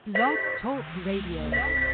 Blog Talk Radio.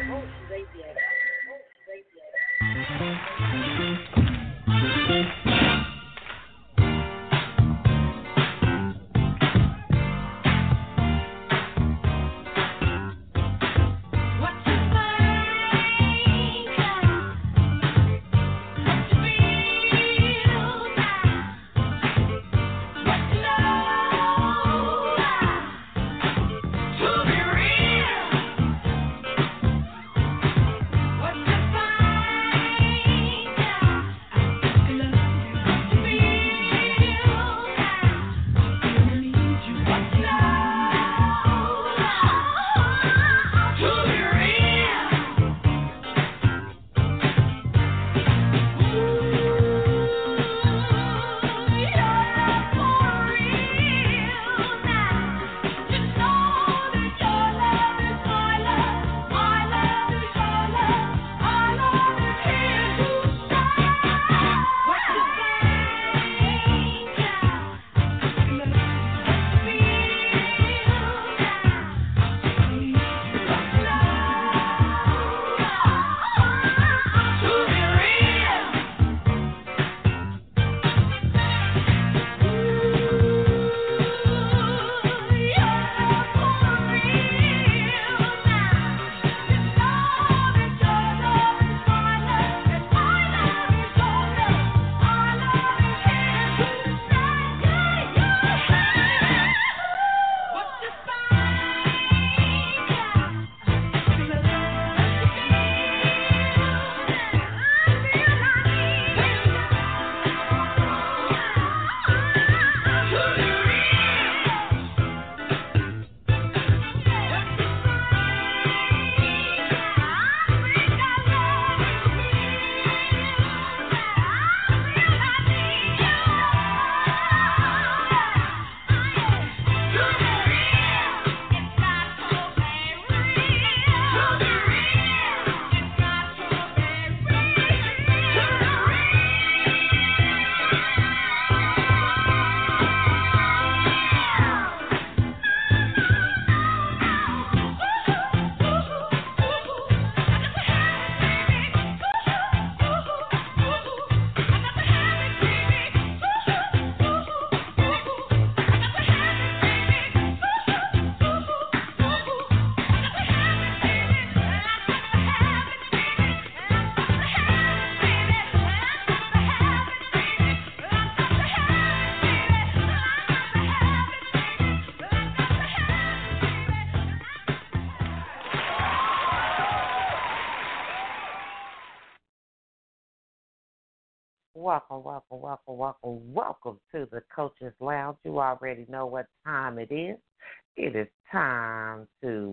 Welcome to the Coach's Lounge. You already know what time it is. It is time to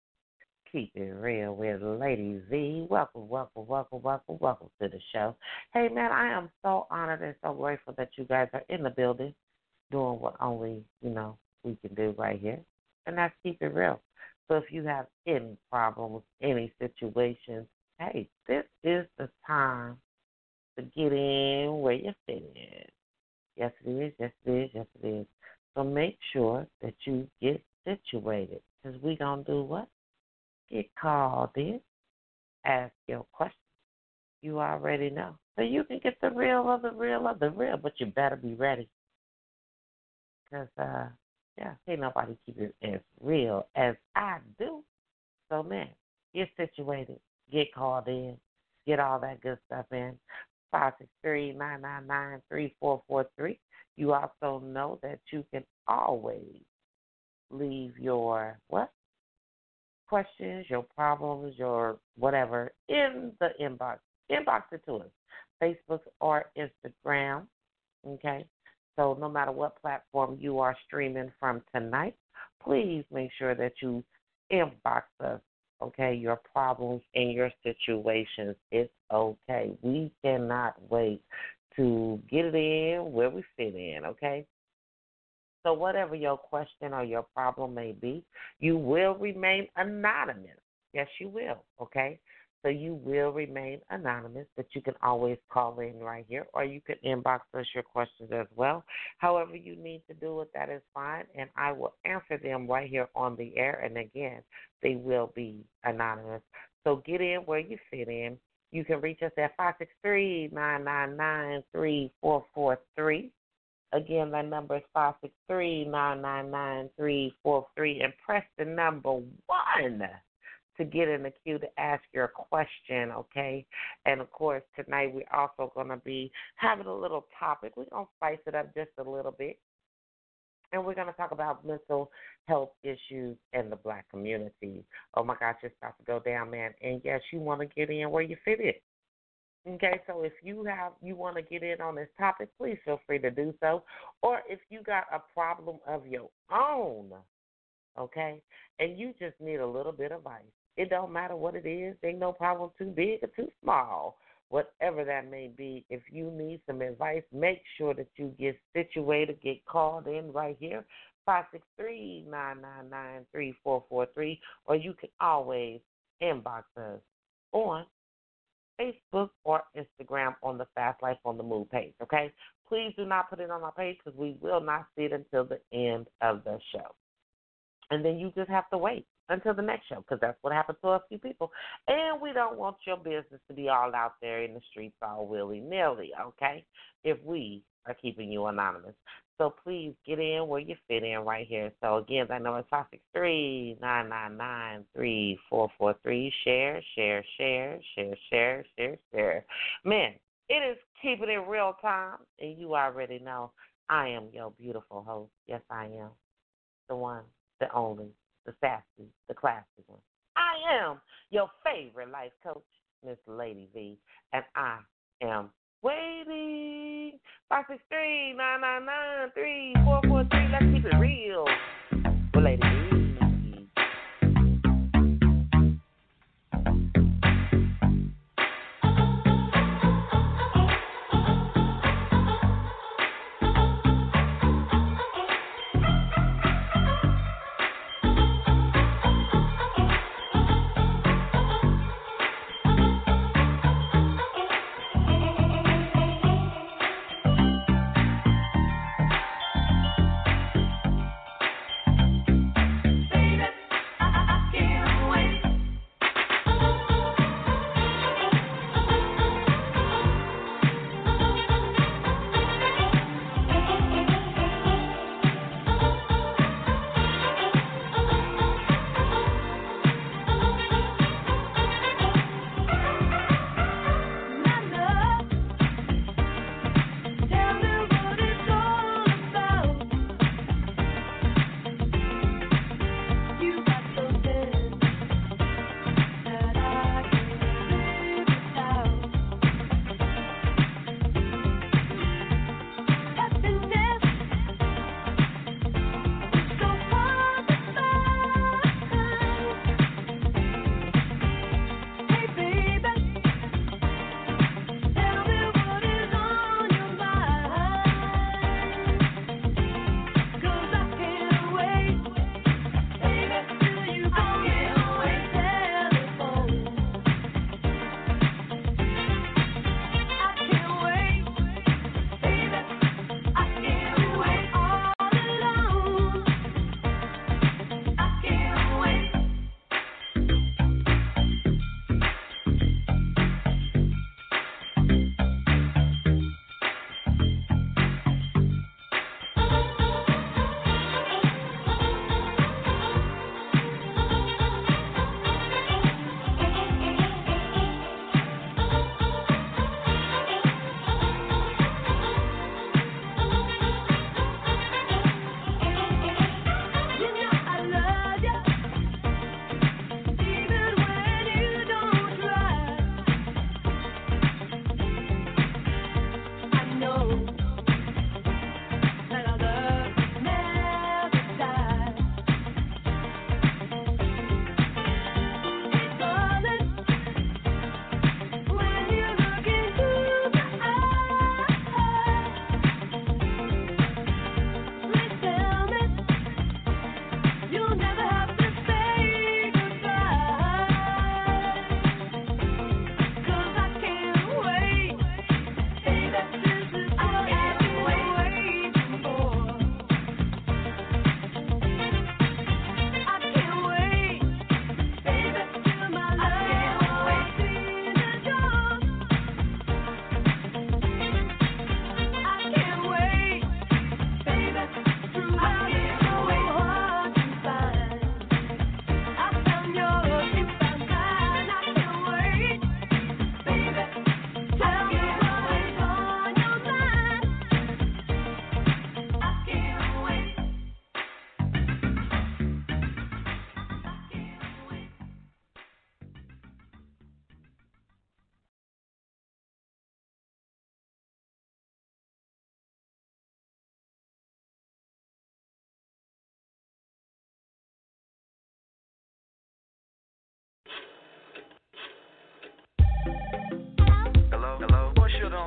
keep it real with Lady Z. Welcome to the show. Hey, man, I am so honored and so grateful that you guys are in the building doing what only, we can do right here, and that's keep it real. So if you have any problems, any situations, hey, this is the time to get in where you fit in. Yes, it is. Yes, it is. Yes, it is. So make sure that you get situated, because we going to do what? Get called in, ask your question. You already know. So you can get the real of the real of the real, but you better be ready. Because, ain't nobody keep it as real as I do. So, man, get situated, get called in, get all that good stuff in. 563-999-3443. You also know that you can always leave your questions, your problems, your whatever in the inbox. Inbox it to us, Facebook or Instagram, okay? So no matter what platform you are streaming from tonight, please make sure that you inbox us, okay, your problems and your situations. It's okay. We cannot wait to get it in where we fit in, okay? So whatever your question or your problem may be, you will remain anonymous. Yes, you will, okay? So you will remain anonymous, but you can always call in right here, or you can inbox us your questions as well. However you need to do it, that is fine, and I will answer them right here on the air. And again, they will be anonymous. So get in where you fit in. You can reach us at 563-999-3443. Again, that number is 563-999-3443, and press the number 1 to get in the queue to ask your question, okay? And, of course, tonight we're also going to be having a little topic. We're going to spice it up just a little bit, and we're going to talk about mental health issues in the Black community. Oh, my gosh, it's about to go down, man. And, yes, you want to get in where you fit in. Okay, so if you want to get in on this topic, please feel free to do so. Or if you got a problem of your own, okay, and you just need a little bit of advice. It don't matter what it is. Ain't no problem too big or too small. Whatever that may be, if you need some advice, make sure that you get situated, get called in right here, 563-999-3443, or you can always inbox us on Facebook or Instagram on the Fast Life on the Move page, okay? Please do not put it on our page because we will not see it until the end of the show. And then you just have to wait until the next show because that's what happened to a few people. And we don't want your business to be all out there in the streets all willy-nilly, okay, if we are keeping you anonymous. So please get in where you fit in right here. So, again, that number is 563-999-3443. Share. Man, it is keeping it real time, and you already know I am your beautiful host. Yes, I am. The one, the only, the sassy, the classy one. I am your favorite life coach, Miss Lady V, and I am waiting. 563-999-3443. Let's keep it real with Lady V.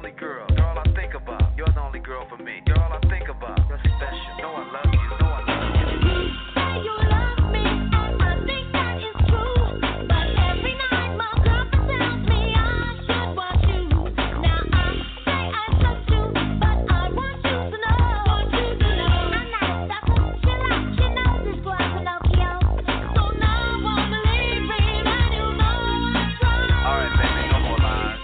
only girl. Girl I think about. You're the only girl for me. Girl I think about. You're special. Know I love you. Know I love you. You love me, and I think that is true. But every night my conscience tells me I should want you. Now I say I trust you, but I want you to know. I'm not a sucker. She knows this boy Pinocchio. So now I'm believing that you know what's right. All right, baby, no more lies.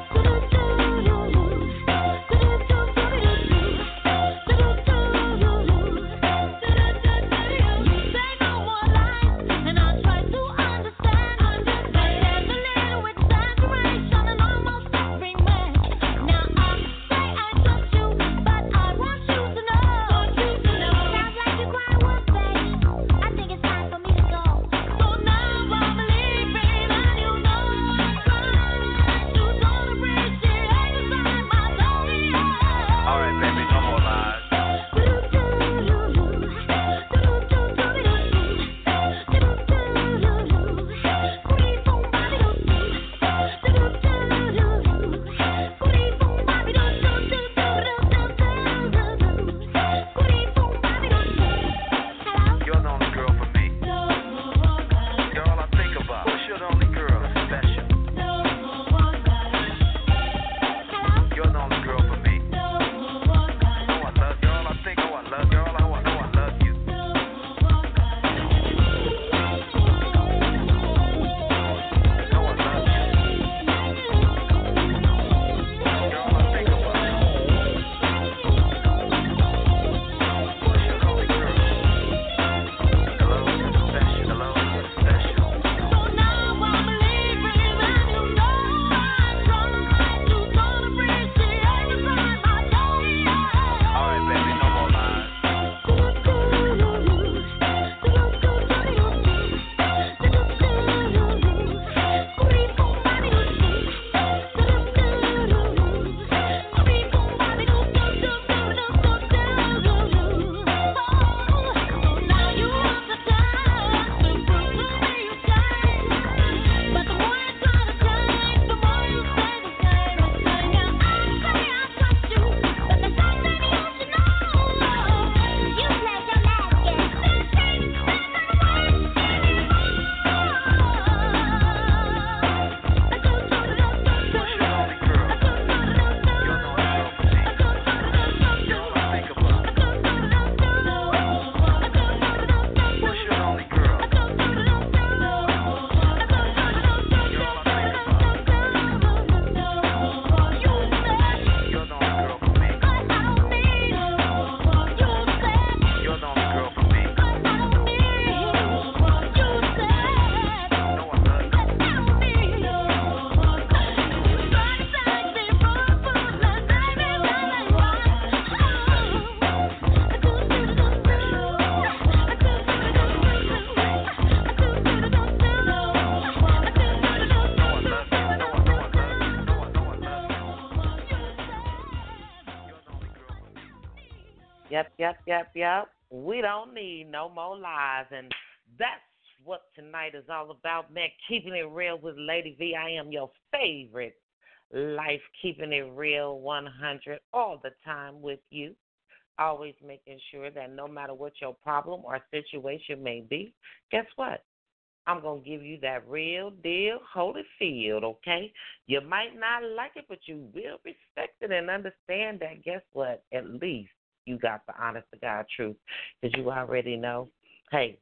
Yep. We don't need no more lies. And that's what tonight is all about, man. Keeping it real with Lady V. I am your favorite life, keeping it real 100 all the time with you. Always making sure that no matter what your problem or situation may be, guess what? I'm going to give you that real deal Holyfield, okay? You might not like it, but you will respect it and understand that, guess what? At least you got the honest to God truth, because you already know, hey,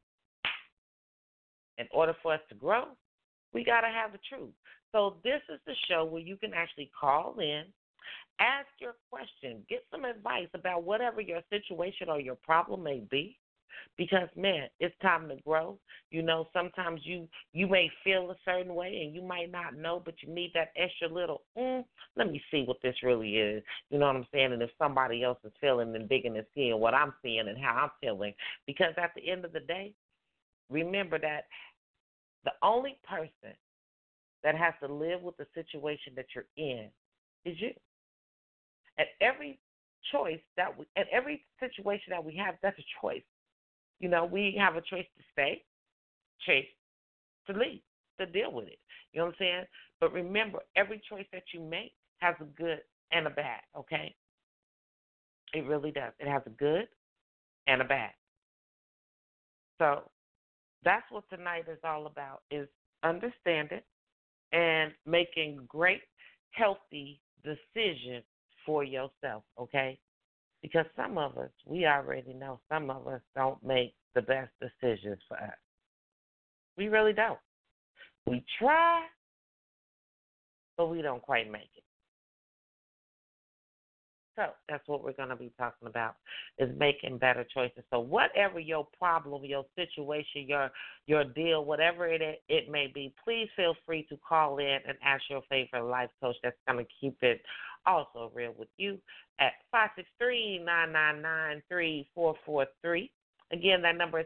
in order for us to grow, we got to have the truth. So this is the show where you can actually call in, ask your question, get some advice about whatever your situation or your problem may be. Because, man, it's time to grow. You know, sometimes you may feel a certain way and you might not know, but you need that extra little, let me see what this really is. You know what I'm saying? And if somebody else is feeling and digging and seeing what I'm seeing and how I'm feeling. Because at the end of the day, remember that the only person that has to live with the situation that you're in is you. At every choice at every situation that we have, that's a choice. You know, we have a choice to stay, choice to leave, to deal with it. You know what I'm saying? But remember, every choice that you make has a good and a bad, okay? It really does. It has a good and a bad. So that's what tonight is all about, is understanding and making great, healthy decisions for yourself, okay? Because some of us, we already know, some of us don't make the best decisions for us. We really don't. We try, but we don't quite make it. So that's what we're going to be talking about, is making better choices. So whatever your problem, your situation, your deal, whatever it may be, please feel free to call in and ask your favorite life coach that's going to keep it also real with you at 563-999-3443. Again, that number is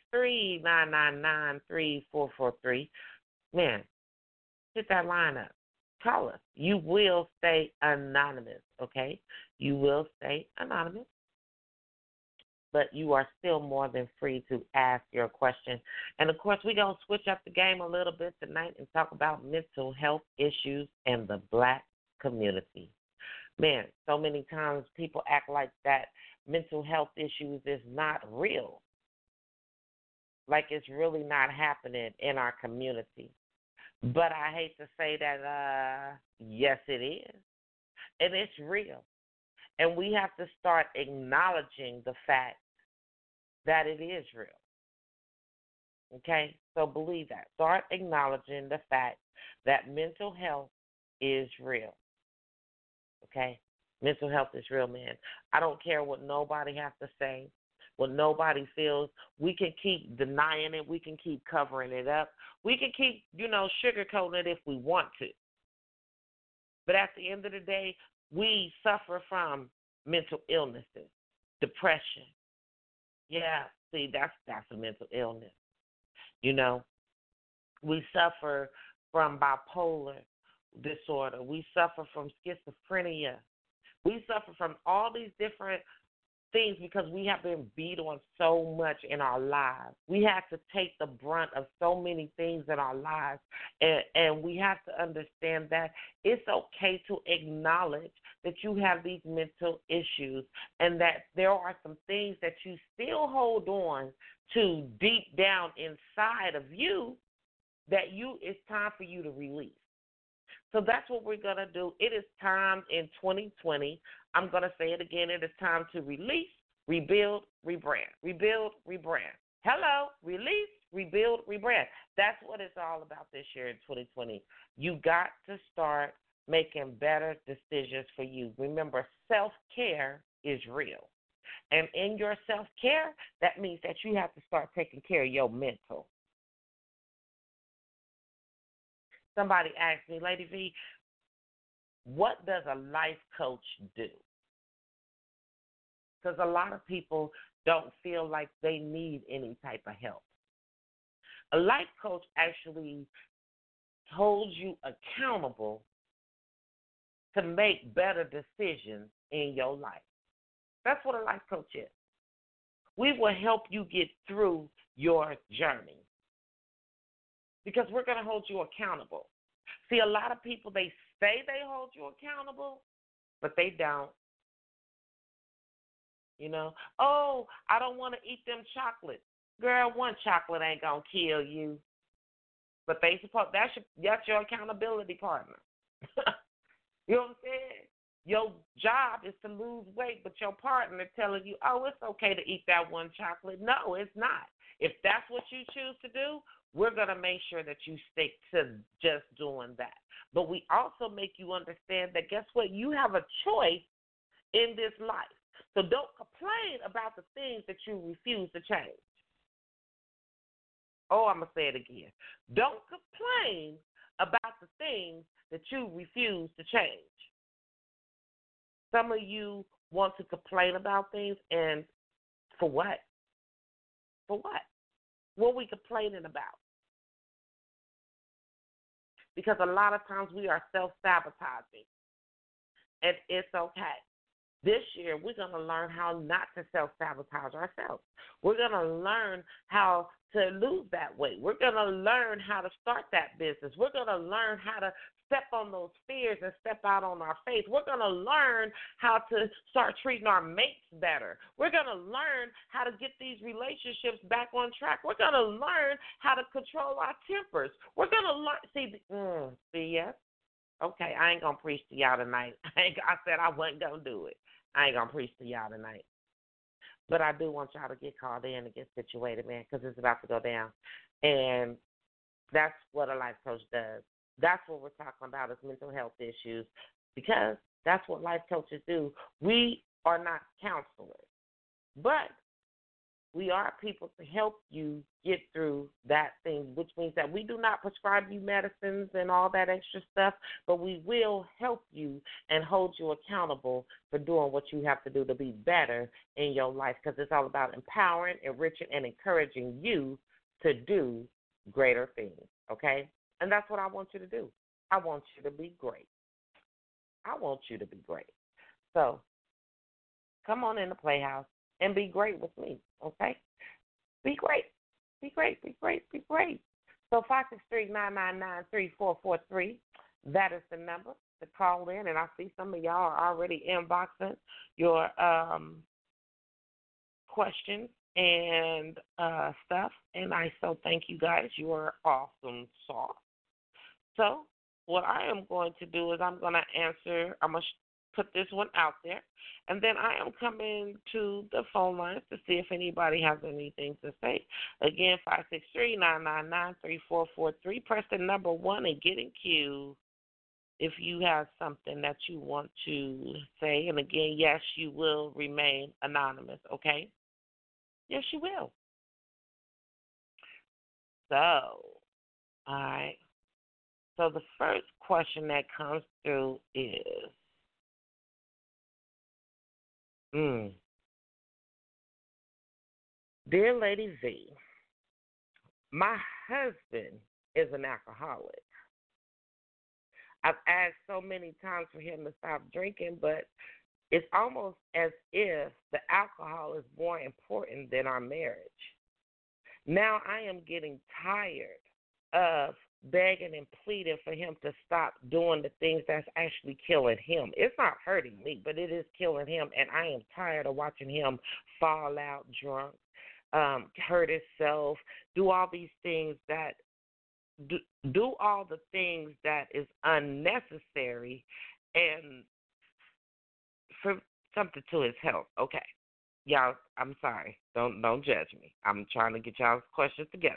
563-999-3443. Man, hit that line up. Call us. You will stay anonymous, okay? You will stay anonymous, but you are still more than free to ask your question. And, of course, we're going to switch up the game a little bit tonight and talk about mental health issues in the black community. Man, so many times people act like that mental health issues is not real, like it's really not happening in our community. But I hate to say that, yes, it is. And it's real. And we have to start acknowledging the fact that it is real. Okay? So believe that. Start acknowledging the fact that mental health is real. Okay? Mental health is real, man. I don't care what nobody has to say, what nobody feels. We can keep denying it. We can keep covering it up. We can keep, sugarcoating it if we want to. But at the end of the day, we suffer from mental illnesses, depression. Yeah, see, that's a mental illness. We suffer from bipolar disorder. We suffer from schizophrenia. We suffer from all these different things because we have been beat on so much in our lives. We have to take the brunt of so many things in our lives, and we have to understand that it's okay to acknowledge that you have these mental issues and that there are some things that you still hold on to deep down inside of you that it's time for you to release. So that's what we're going to do. It is time in 2020. I'm going to say it again. It is time to release, rebuild, rebrand. Rebuild, rebrand. Hello, release, rebuild, rebrand. That's what it's all about this year in 2020. You got to start making better decisions for you. Remember, self-care is real. And in your self-care, that means that you have to start taking care of your mental. Somebody asked me, Lady V, what does a life coach do? Because a lot of people don't feel like they need any type of help. A life coach actually holds you accountable to make better decisions in your life. That's what a life coach is. We will help you get through your journey because we're going to hold you accountable. See, a lot of people, they say they hold you accountable, but they don't. Oh, I don't want to eat them chocolates. Girl, one chocolate ain't going to kill you. But that's your accountability partner. You know what I'm saying? Your job is to lose weight, but your partner telling you, oh, it's okay to eat that one chocolate. No, it's not. If that's what you choose to do, we're going to make sure that you stick to just doing that. But we also make you understand that, guess what? You have a choice in this life. So don't complain about the things that you refuse to change. Oh, I'm going to say it again. Don't complain about the things that you refuse to change. Some of you want to complain about things, and for what? For what? What are we complaining about? Because a lot of times we are self-sabotaging, and it's okay. This year, we're going to learn how not to self-sabotage ourselves. We're going to learn how to lose that weight. We're going to learn how to start that business. We're going to learn how to step on those fears and step out on our faith. We're going to learn how to start treating our mates better. We're going to learn how to get these relationships back on track. We're going to learn how to control our tempers. We're going to learn. See, yes? Okay, I ain't going to preach to y'all tonight. I said I wasn't going to do it. I ain't going to preach to y'all tonight. But I do want y'all to get called in and get situated, man, because it's about to go down. And that's what a life coach does. That's what we're talking about is mental health issues, because that's what life coaches do. We are not counselors, but we are people to help you get through that thing, which means that we do not prescribe you medicines and all that extra stuff, but we will help you and hold you accountable for doing what you have to do to be better in your life, because it's all about empowering, enriching, and encouraging you to do greater things, okay? And that's what I want you to do. I want you to be great. I want you to be great. So come on in the Playhouse and be great with me, okay? Be great. Be great, be great, be great. So 563-999-3443, that is the number to call in. And I see some of y'all are already inboxing your questions and stuff. And I so thank you guys. You are awesome sauce. So what I am going to do is I'm going to answer, I'm going to put this one out there, and then I am coming to the phone lines to see if anybody has anything to say. Again, 563-999-3443. Press the number 1 and get in queue if you have something that you want to say. And again, yes, you will remain anonymous, okay? Yes, you will. So, all right. So the first question that comes through is, Dear Lady V, my husband is an alcoholic. I've asked so many times for him to stop drinking, but it's almost as if the alcohol is more important than our marriage. Now I am getting tired of begging and pleading for him to stop doing the things that's actually killing him. It's not hurting me, but it is killing him, and I am tired of watching him fall out drunk, hurt himself, do all these things that do all the things that is unnecessary and for something to his health. Okay. Y'all, I'm sorry. Don't judge me. I'm trying to get y'all's questions together.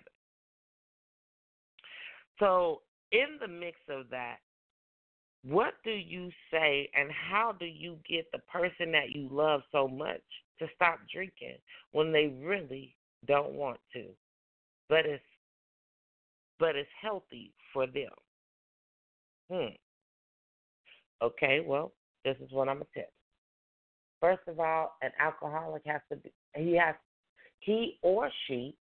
So in the mix of that, what do you say and how do you get the person that you love so much to stop drinking when they really don't want to, but it's healthy for them? Okay, well, this is what I'm going to tell you. First of all, an alcoholic has to be, he or she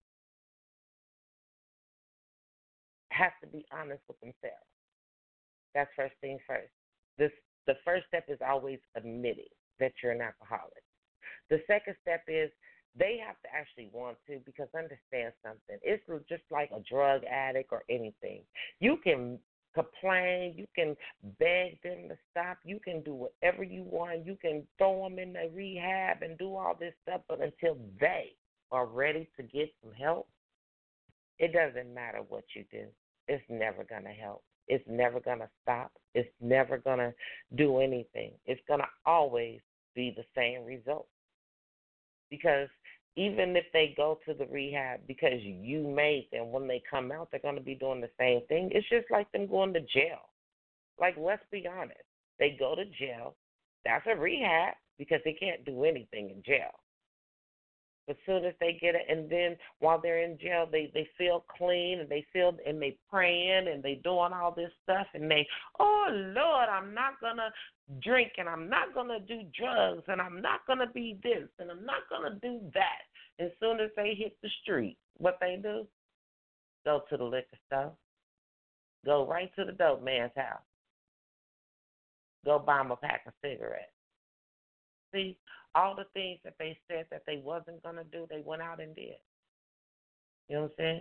has to be honest with themselves. That's first thing first. The first step is always admitting that you're an alcoholic. The second step is they have to actually want to, because understand something. It's just like a drug addict or anything. You can complain, you can beg them to stop, you can do whatever you want, you can throw them in the rehab and do all this stuff, but until they are ready to get some help, it doesn't matter what you do. It's never going to help. It's never going to stop. It's never going to do anything. It's going to always be the same result. Because even if they go to the rehab because you made them, when they come out, they're going to be doing the same thing. It's just like them going to jail. Like, let's be honest. They go to jail. That's a rehab because they can't do anything in jail. As soon as they get it, and then while they're in jail, they feel clean, and they praying, and they doing all this stuff, and they, oh, Lord, I'm not going to drink, and I'm not going to do drugs, and I'm not going to be this, and I'm not going to do that. As soon as they hit the street, what they do? Go to the liquor store. Go right to the dope man's house. Go buy him a pack of cigarettes. See, all the things that they said that they wasn't going to do, they went out and did. You know what I'm saying?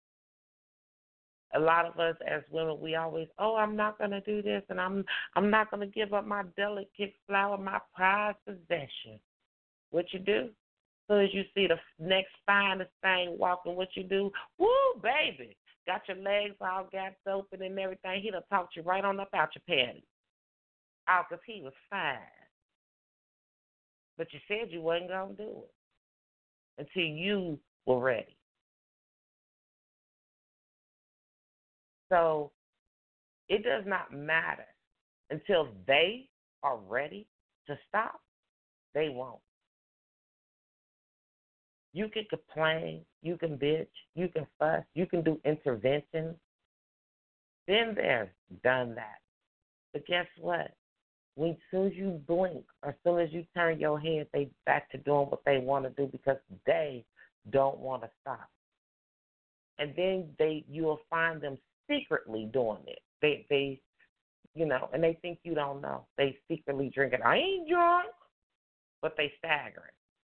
A lot of us as women, we always, I'm not going to do this, and I'm not going to give up my delicate flower, my prized possession. What you do? As soon as you see the next finest thing walking, what you do? Woo, baby. Got your legs all gapped open and everything. He done talked you right on up out your panties. Out because he was fine. But you said you wasn't going to do it until you were ready. So it does not matter until they are ready to stop, they won't. You can complain, you can bitch, you can fuss, you can do interventions. Been there, done that. But guess what? When as soon as you blink or as soon as you turn your head, they back to doing what they want to do because they don't want to stop. And then you'll find them secretly doing it. They and they think you don't know. They secretly drink it. I ain't drunk, but they staggering.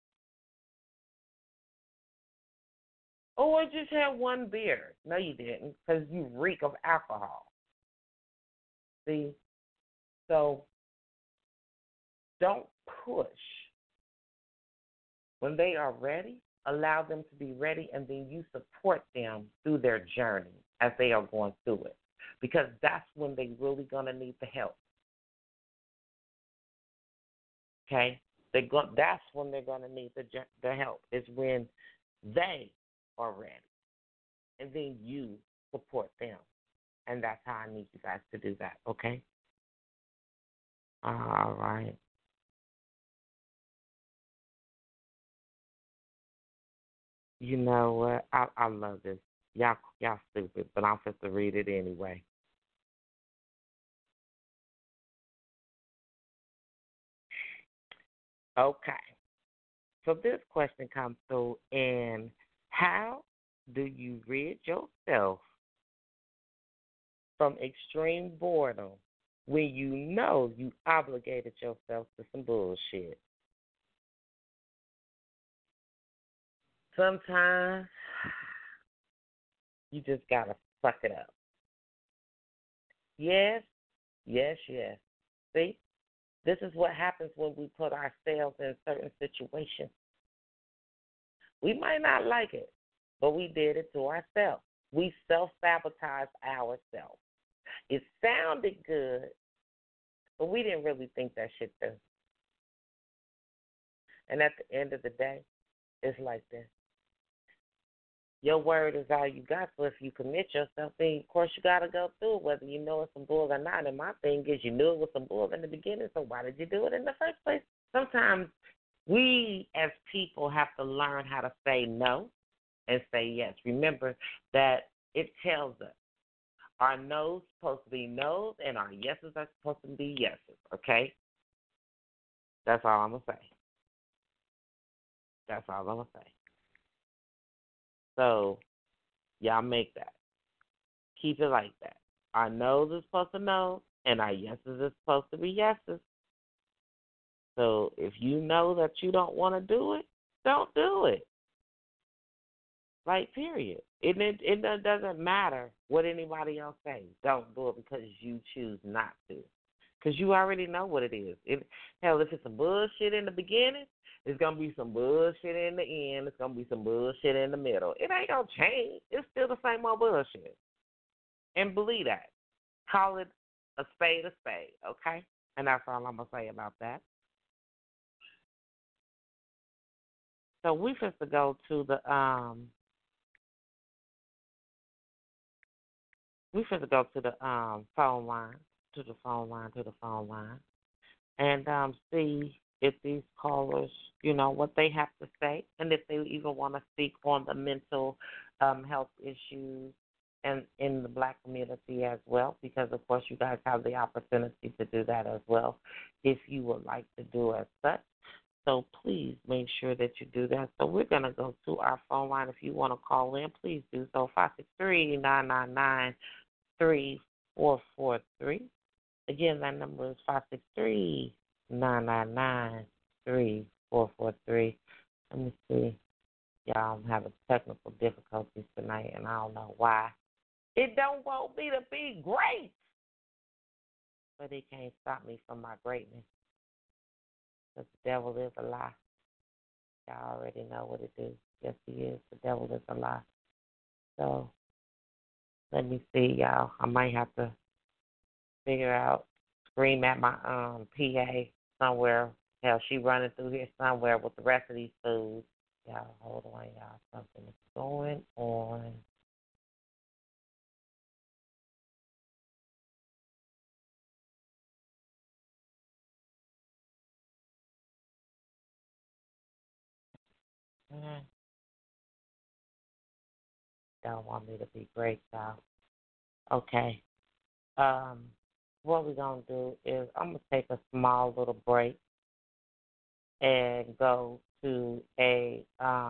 Oh, I just had one beer. No, you didn't, because you reek of alcohol. See? So don't push. When they are ready, allow them to be ready, and then you support them through their journey as they are going through it, because that's when they're really going to need the help. Okay? That's when they're going to need the help, is when they are ready, and then you support them. And that's how I need you guys to do that, okay? All right. You know what? I love this. Y'all stupid, but I'm supposed to read it anyway. Okay. So this question comes through, and how do you rid yourself from extreme boredom when you know you obligated yourself to some bullshit? Sometimes you just got to suck it up. Yes, yes, yes. See, this is what happens when we put ourselves in certain situations. We might not like it, but we did it to ourselves. We self-sabotaged ourselves. It sounded good, but we didn't really think that shit through. And at the end of the day, it's like this. Your word is all you got, so if you commit yourself, then of course you got to go through it, whether you know it's some bull or not. And my thing is, you knew it was some bull in the beginning, so why did you do it in the first place? Sometimes we as people have to learn how to say no and say yes. Remember that it tells us our no's supposed to be no's and our yeses are supposed to be yeses, okay? That's all I'm going to say. That's all I'm going to say. So, y'all make that. Keep it like that. Our no's is supposed to know, and our yeses is supposed to be yeses. So, if you know that you don't want to do it, don't do it. Like, period. It doesn't matter what anybody else says. Don't do it because you choose not to. Because you already know what it is. Hell, if it's some bullshit in the beginning, it's going to be some bullshit in the end. It's going to be some bullshit in the middle. It ain't going to change. It's still the same old bullshit. And believe that. Call it a spade, okay? And that's all I'm going to say about that. So we supposed to go to the phone line, and see if these callers, what they have to say, and if they even want to speak on the mental health issues and in the Black community as well, because, of course, you guys have the opportunity to do that as well if you would like to do as such. So please make sure that you do that. So we're going to go to our phone line. If you want to call in, please do so. 563-999-3443. Again, that number is 563-999-3443. 563-443. Let me see. Y'all, I'm having technical difficulties tonight, and I don't know why. It don't want me to be great, but it can't stop me from my greatness. Because the devil is a lie. Y'all already know what it is. Yes, he is. The devil is a lie. So, let me see, y'all. I might have to figure out, scream at my PA somewhere. Hell, she running through here somewhere with the rest of these fools. Y'all, hold on, y'all. Something is going on. Don't want me to be great, y'all. Okay. What we're going to do is I'm going to take a small little break and go to a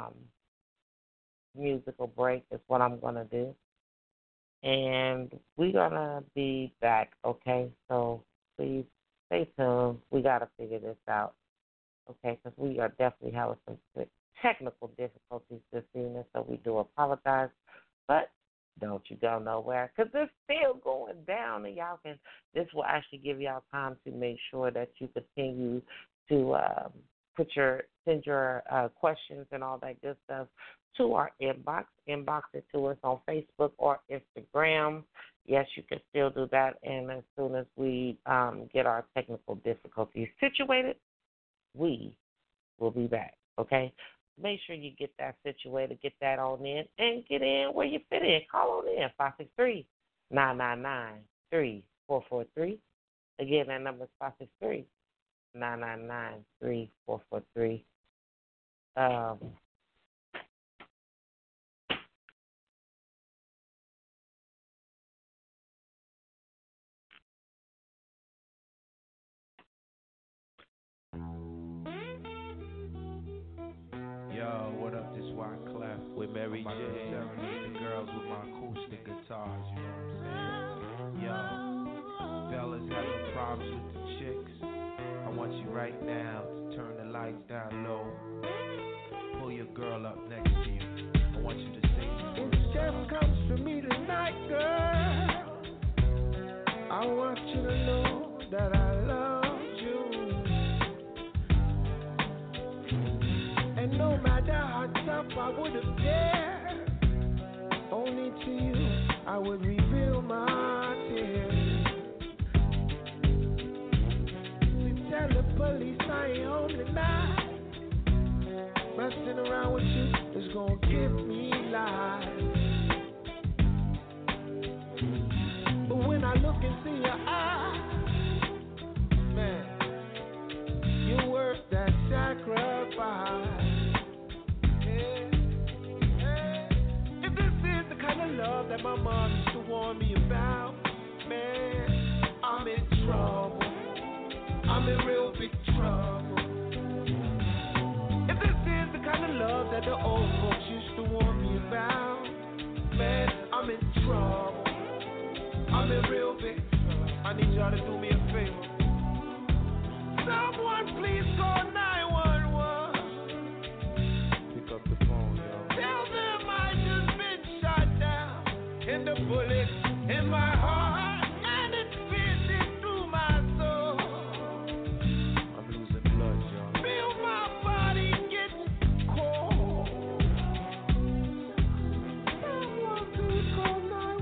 musical break is what I'm going to do. And we're going to be back, okay? So please stay tuned. We got to figure this out, okay? Because we are definitely having some technical difficulties this evening, so we do apologize. But don't you go nowhere, because it's still going down, and y'all can, this will actually give y'all time to make sure that you continue to send your questions and all that good stuff to our inbox. Inbox it to us on Facebook or Instagram. Yes, you can still do that, and as soon as we get our technical difficulties situated, we will be back, okay? Make sure you get that situated, get that on in, and get in where you fit in. Call on in, 563-999-3443. Again, that number is 563-999-3443. Yo, what up? This Wyclef with Mary J. Serenade the girls with my acoustic guitars, you know what I'm saying? Yo, fellas having problems with the chicks. I want you right now to turn the lights down low. Pull your girl up next to you. I want you to say these words. If Jeff comes to me tonight, girl, I want you to know that I love you. And no matter how tough I would appear, only to you I would reveal my tears. To tell the police I ain't home tonight, messing around with you is gonna give me life. But when I look into your eyes, man, you're worth that sacrifice. If this is the kind of love that my mom used to warn me about, man, I'm in trouble. I'm in real big trouble. If this is the kind of love that the old folks used to warn me about, man, I'm in trouble. I'm in real big trouble. I need y'all to do me a favor. Someone please call 911. Pick up the phone, yo. Tell them I just been shot down, and the bullet in my heart, and it's piercing through my soul. I'm losing blood, yo. Feel my body get cold. Someone please call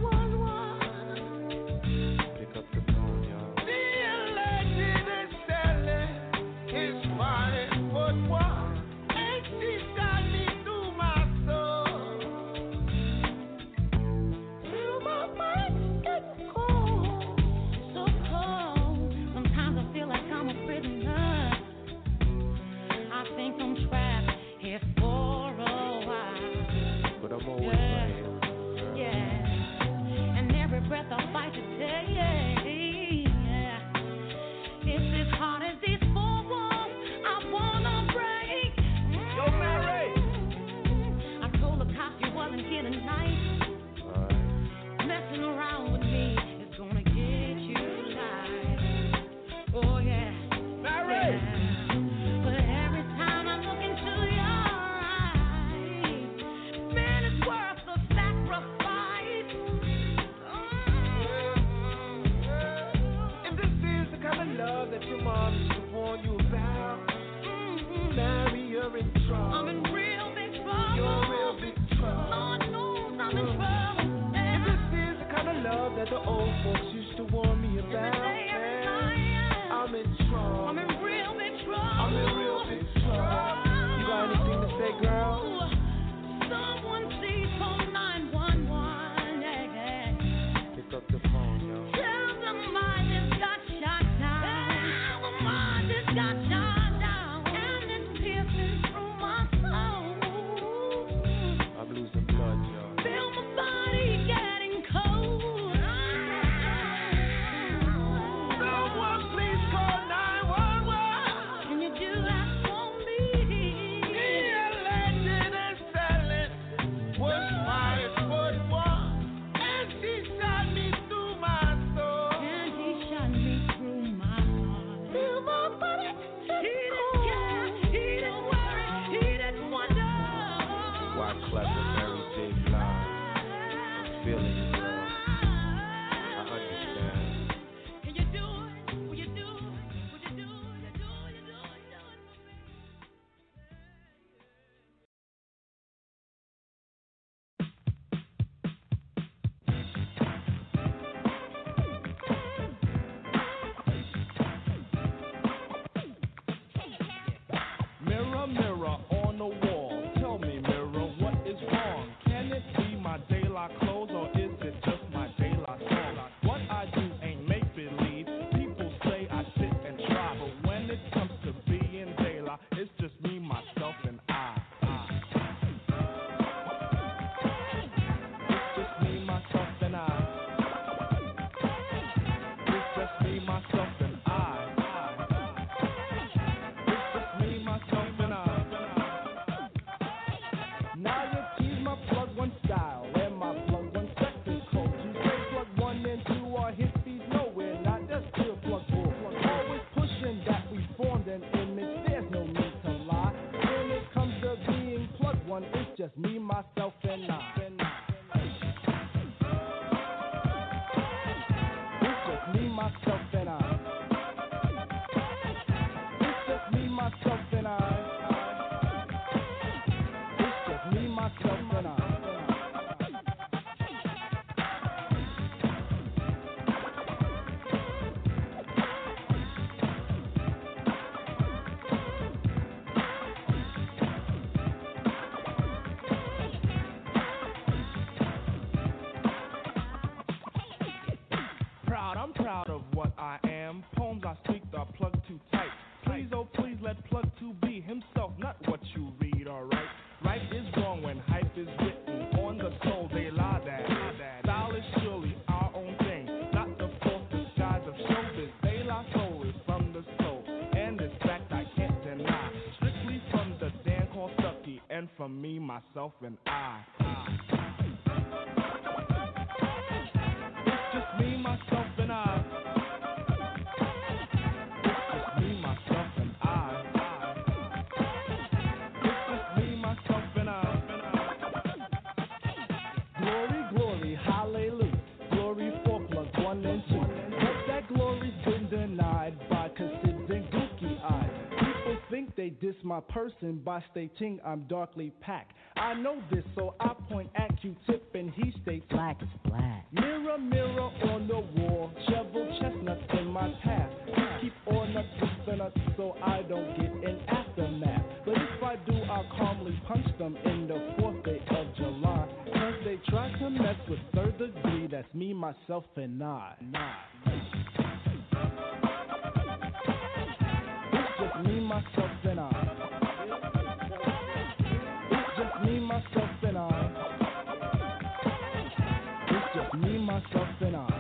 911. Pick up the phone, yo. The alleged assailant is 5'1", and she shot me through my soul. Feel my mind get cold. the old folks used to warn me about. I'm in trouble. I'm in real big trouble. You got anything to say, girl? Someone please call 911. Pick up the phone, yo. Tell them I just got shot down. And it's piercing through my soul. I'm losing blood, yo. Feel my body getting cold. Someone please call 911. Can you do that for me? The alleged assailant was fired for the war, and she shot me through my soul. And he shot me through my heart. Feel my body. He didn't care. He didn't worry. He didn't wonder. Why clever Mary J. Blige? I'm feeling you, girl. I understand. Can you do it? Will you do it? Would you do it? Would you do it? Do it for me? Mirror, mirror on the wall, tell me, mirror, what is wrong? Can it be my de la clothes or is it just my de la song? What I do ain't make believe. People say I sit and try, but when it comes to being de la, it's just me, myself, and I. It's just me, myself, and I. It's just me, myself, and I. It's just me, myself, and I. Now you tease my plug one style and my plug one sector code. You say plug 1 and 2 are hippies nowhere, not that's pure plug bull. Always pushing that we formed an image, there's no need to lie. When it comes to being plug 1, it's just me, myself, and I. It's just me, myself, and I. It's just me, myself, and I. It's just me, myself, and I. I'm proud of what I am. Poems I speak are plugged too tight. Please, oh please, let plug 2 be himself, not what you read, alright? Right is wrong when hype is written on the soul, they lie that. Style is surely our own thing, not the false disguise of showbiz. They lie soul is from the soul, and this fact I can't deny. Strictly from the Dan called Stucky, and from me, myself, and I. It's just me, myself, and I. It's just me, myself, and I. It's just me, myself, and I. Glory, glory, hallelujah. Glory for plug 1 and 2. But that glory's been denied by Cassids and Gookie eyes. People think they diss my person by stating I'm darkly packed. I know this, so I point at Q-Tip and he states black is black. Mirror, mirror on the wall, shovel chestnuts in my path. Just keep all nuts with the nuts so I don't get an aftermath. But if I do, I'll calmly punch them in the 4th day of July. Cause they try to mess with 3rd degree, that's me, myself, and I. It's just me, myself, and I. It's just me, myself, and I. It's just me, myself, and I.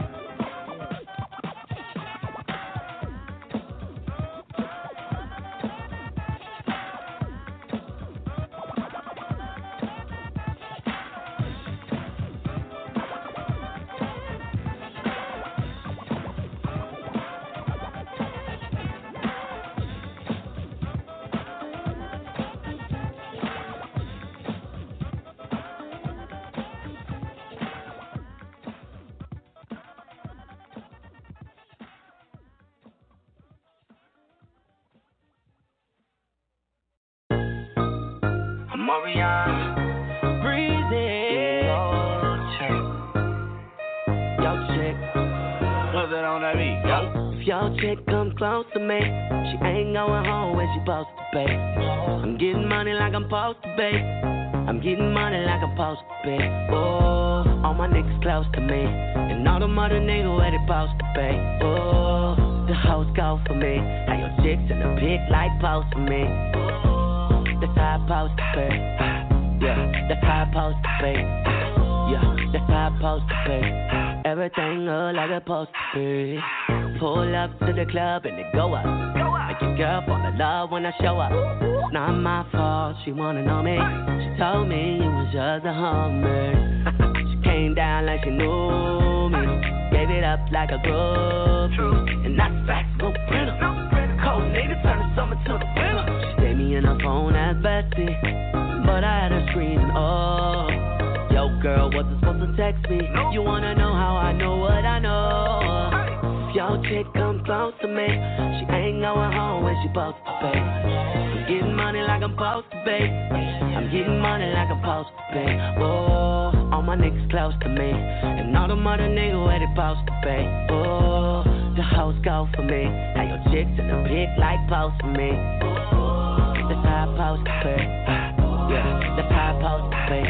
Mariana, breezy. your chick. What's that on that beat? Yo. If your chick come close to me, she ain't going home when she supposed to pay. I'm getting money like I'm supposed to pay. I'm getting money like I'm supposed to pay. Oh, all my niggas close to me, and all them other niggas where they supposed to pay. Oh, the hoes go for me. How your chicks in the pic like pose for me. That's how I supposed to pay. Yeah, that's how I supposed to pay. Yeah, that's how I supposed to pay. Everything look like it's supposed to be. Pull up to the club and it go up. Make your girl fall in love when I show up. It's not my fault, she wanna know me. She told me it was just a hummer. She came down like she knew me. Gave it up like a groupie. And that's facts, no printer. Cold nigga turn the summer to the winter. She stayed me in her phone as bestie, but I had her screaming, oh. Yo, girl, wasn't supposed to text me. You wanna know how I know what I know? If your chick come close to me, she ain't going home when she supposed to pay. I'm getting money like I'm supposed to pay. I'm getting money like I'm supposed to pay. Oh, all my niggas close to me, and all them other niggas where they supposed to pay. Oh, the hoes go for me. How your chicks in the pic like pose for me. That's how I supposed to pay. Yeah, that's how I supposed to pay.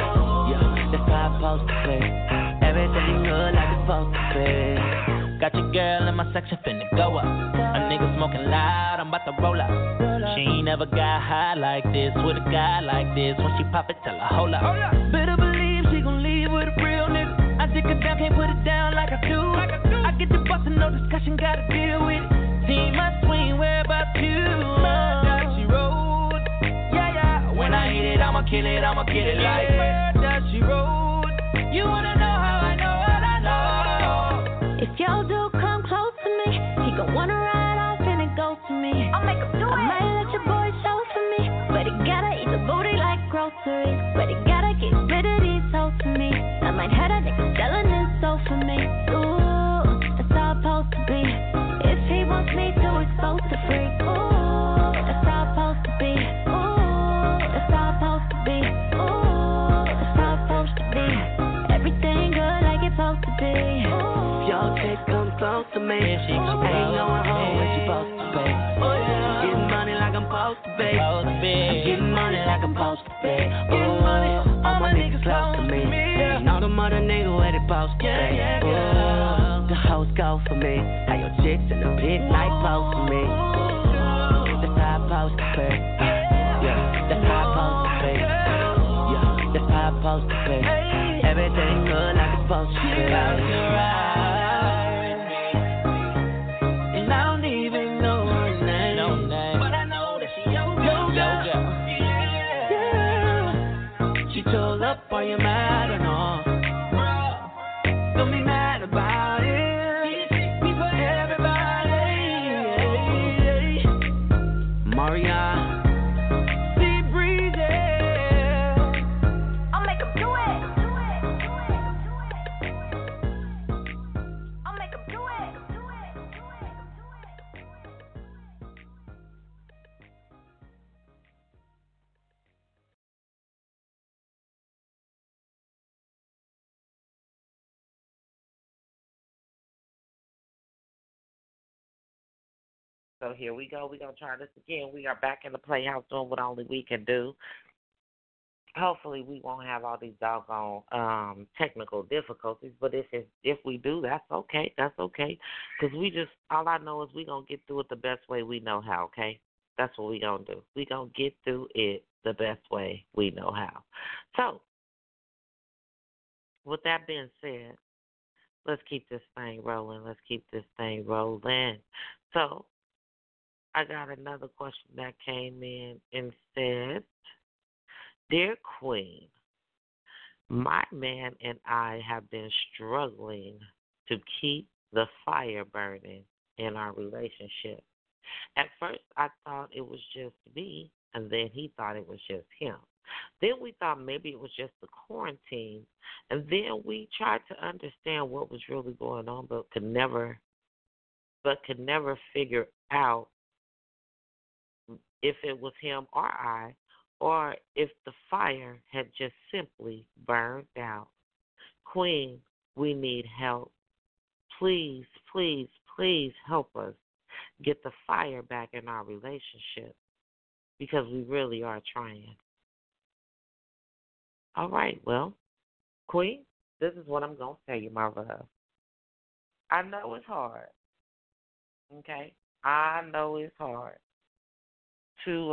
That's how I'm supposed to pay. Everything good like it's supposed to pay. Got your girl in my section finna go up. A nigga smoking loud, I'm about to roll up. She ain't never got high like this with a guy like this. When she pop it, tell her hold up. Better believe she gon' leave with a real nigga. I dick her down, can't put it down like I do. I get the bustin', no discussion, gotta deal with it. Team my swing, where about you? Does she roll? Yeah. When I hit it, I'ma kill it, I'ma get it like does she roll? You wanna know how I know what I know? If your dude come close to me, he gon' wanna ride off and it goes to me. I'll make him do it. I might let your boy show for me, but he gotta eat the booty like groceries. But he gotta get rid of these hoes for me. I might have that nigga selling his soul for me. Ooh, that's how it's supposed to be. If he wants me to expose the freak. Ooh, that's how it's supposed to be. Ooh, that's how it's supposed to be. Ooh, that's how it's supposed to be. Everything good like it's supposed to be. If your chick come close to me, she ain't going home when she supposed to pay. I'm getting money like I'm supposed to pay. I'm getting money like I'm supposed to pay. Ooh, all my niggas close to me, and all them other niggas where they supposed to pay. Ooh, the hoes go for me. How your chicks in the pic like pose for me. That's how I'm supposed to pay. Yeah, that's how I'm supposed to pay. Yeah, that's how I'm supposed to pay. Everything good like it's supposed to be. And I don't even know her name, but I know that she your girl. Yeah. She told up, are you mad or no? Don't be mad about it. Be for everybody. Maria. So here we go. We're going to try this again. We are back in the Playhouse doing what only we can do. Hopefully we won't have all these doggone technical difficulties, but if we do, that's okay. That's okay. Because all I know is we're going to get through it the best way we know how, okay? That's what we're going to do. We're going to get through it the best way we know how. So, with that being said, let's keep this thing rolling. So, I got another question that came in and said, Dear Queen, my man and I have been struggling to keep the fire burning in our relationship. At first, I thought it was just me, and then he thought it was just him. Then we thought maybe it was just the quarantine, and then we tried to understand what was really going on, but could never figure out if it was him or I, or if the fire had just simply burned out. Queen, We need help. Please, please, please help us get the fire back in our relationship because we really are trying. All right, well, Queen, this is what I'm going to tell you, my love. I know it's hard, okay? I know it's hard to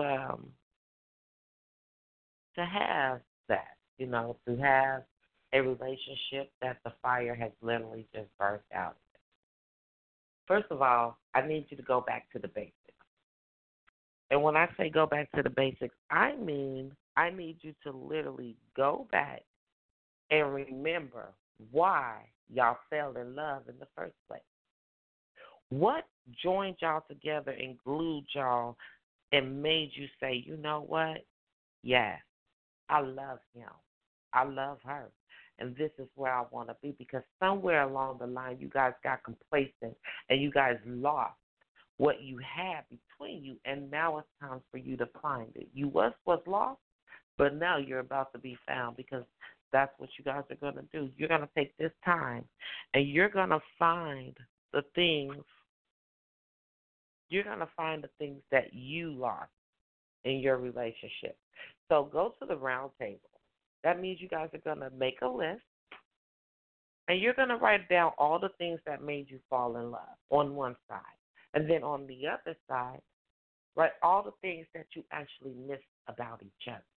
have that, to have a relationship that the fire has literally just burst out. First of all, I need you to go back to the basics. And when I say go back to the basics, I mean I need you to literally go back and remember why y'all fell in love in the first place. What joined y'all together and glued y'all and made you say, you know what? Yes, I love him. I love her. And this is where I want to be, because somewhere along the line you guys got complacent and you guys lost what you had between you, and now it's time for you to find it. You was lost, but now you're about to be found, because that's what you guys are going to do. You're going to take this time and you're going to find the things. You're going to find the things that you lost in your relationship. So go to the round table. That means you guys are going to make a list, and you're going to write down all the things that made you fall in love on one side. And then on the other side, write all the things that you actually miss about each other.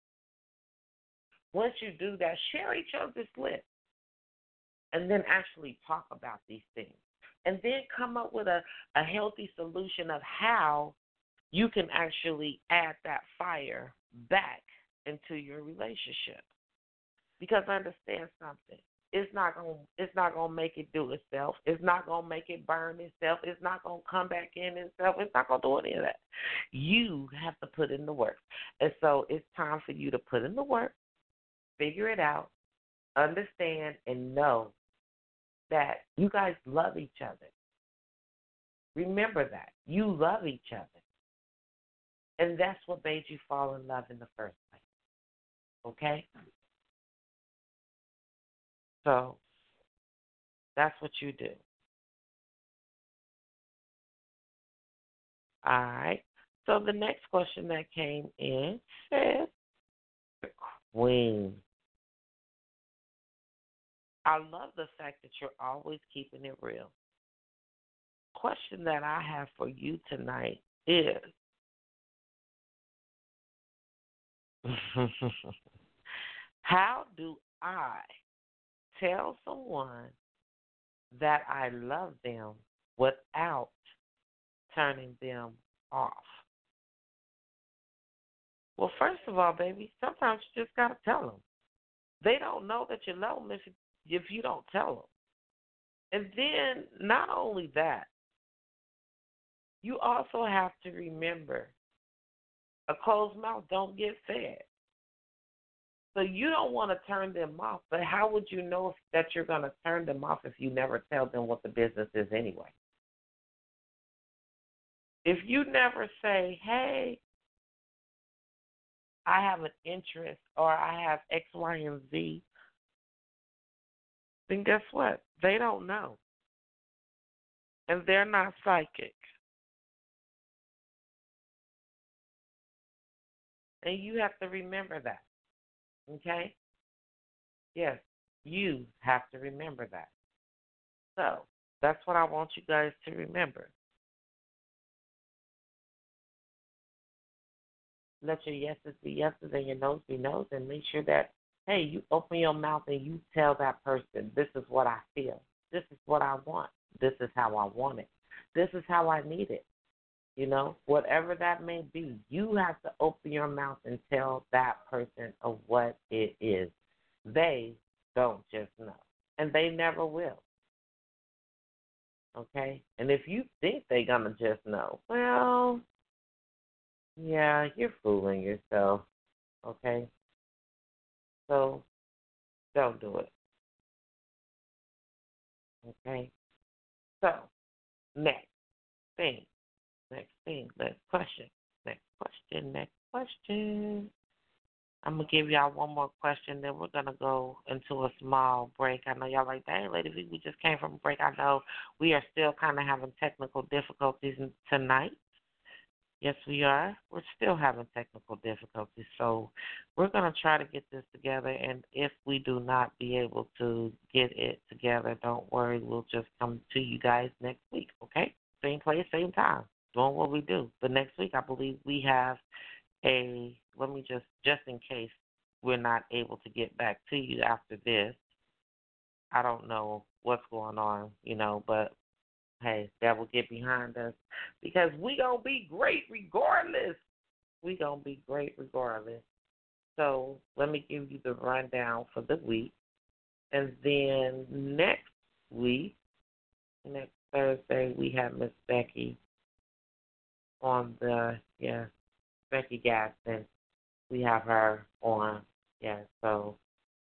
Once you do that, share each other's list, and then actually talk about these things. And then come up with a healthy solution of how you can actually add that fire back into your relationship. Because understand something. It's not gonna make it do itself. It's not gonna make it burn itself. It's not gonna come back in itself. It's not gonna do any of that. You have to put in the work. And so it's time for you to put in the work, figure it out, understand, and know that you guys love each other. Remember that. You love each other. And that's what made you fall in love in the first place. Okay? So that's what you do. All right. So the next question that came in says, Queen, I love the fact that you're always keeping it real. Question that I have for you tonight is, how do I tell someone that I love them without turning them off? Well, first of all, baby, sometimes you just got to tell them. They don't know that you love them if you don't tell them. And then not only that, you also have to remember, a closed mouth don't get fed. So you don't want to turn them off, but how would you know that you're going to turn them off if you never tell them what the business is anyway? If you never say, hey, I have an interest or I have X, Y, and Z, then guess what? They don't know. And they're not psychic. And you have to remember that. Okay? Yes, you have to remember that. So that's what I want you guys to remember. Let your yeses be yeses and your noes be noes, and make sure that, hey, you open your mouth and you tell that person, this is what I feel. This is what I want. This is how I want it. This is how I need it. You know, whatever that may be, you have to open your mouth and tell that person of what it is. They don't just know, and they never will. Okay? And if you think they're going to just know, well, yeah, you're fooling yourself. Okay? So don't do it. Okay? So, next thing. Next question. I'm going to give y'all one more question, then we're going to go into a small break. I know y'all like, dang, Lady V, we just came from a break. I know we are still kind of having technical difficulties tonight. Yes, we are. We're still having technical difficulties. So we're going to try to get this together, and if we do not be able to get it together, don't worry. We'll just come to you guys next week, okay? Same place, same time, doing what we do. But next week, I believe we have let me just in case we're not able to get back to you after this, I don't know what's going on, but hey, that will get behind us because we going to be great regardless. We going to be great regardless. So let me give you the rundown for the week. And then next Thursday, we have Miss Becky on Becky Gaston. We have her on. Yeah, so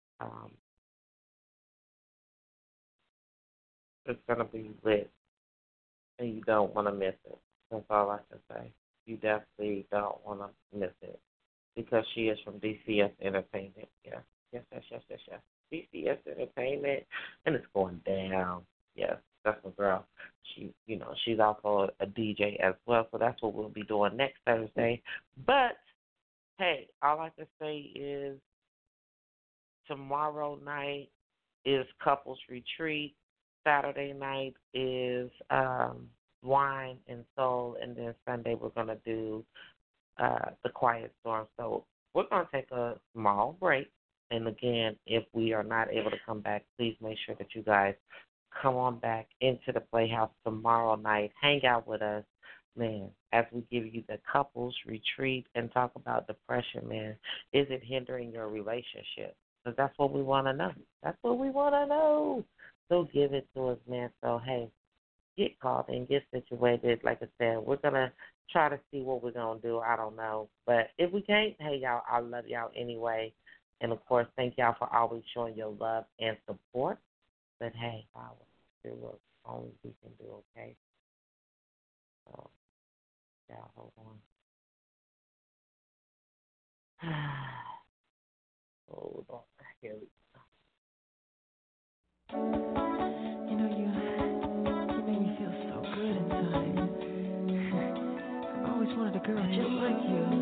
it's going to be lit. And you don't want to miss it. That's all I can say. You definitely don't want to miss it because she is from DCS Entertainment. Yeah. Yes. DCS Entertainment, and it's going down. Yes, that's my girl. She's also a DJ as well, so that's what we'll be doing next Thursday. But, hey, all I can say is tomorrow night is Couples Retreat. Saturday night is Wine and Soul, and then Sunday we're going to do The Quiet Storm. So we're going to take a small break. And, again, if we are not able to come back, please make sure that you guys come on back into the Playhouse tomorrow night. Hang out with us, man, as we give you the Couples Retreat and talk about depression, man. Is it hindering your relationship? Because that's what we want to know. That's what we want to know. So give it to us, man. So, hey, get called and get situated. Like I said, we're going to try to see what we're going to do. I don't know. But if we can't, hey, y'all, I love y'all anyway. And, of course, thank y'all for always showing your love and support. But, hey, I will do what only we can do, okay? So, y'all, hold on. Hold on. Here we go. You make me feel so good inside. I've always wanted a girl just like you.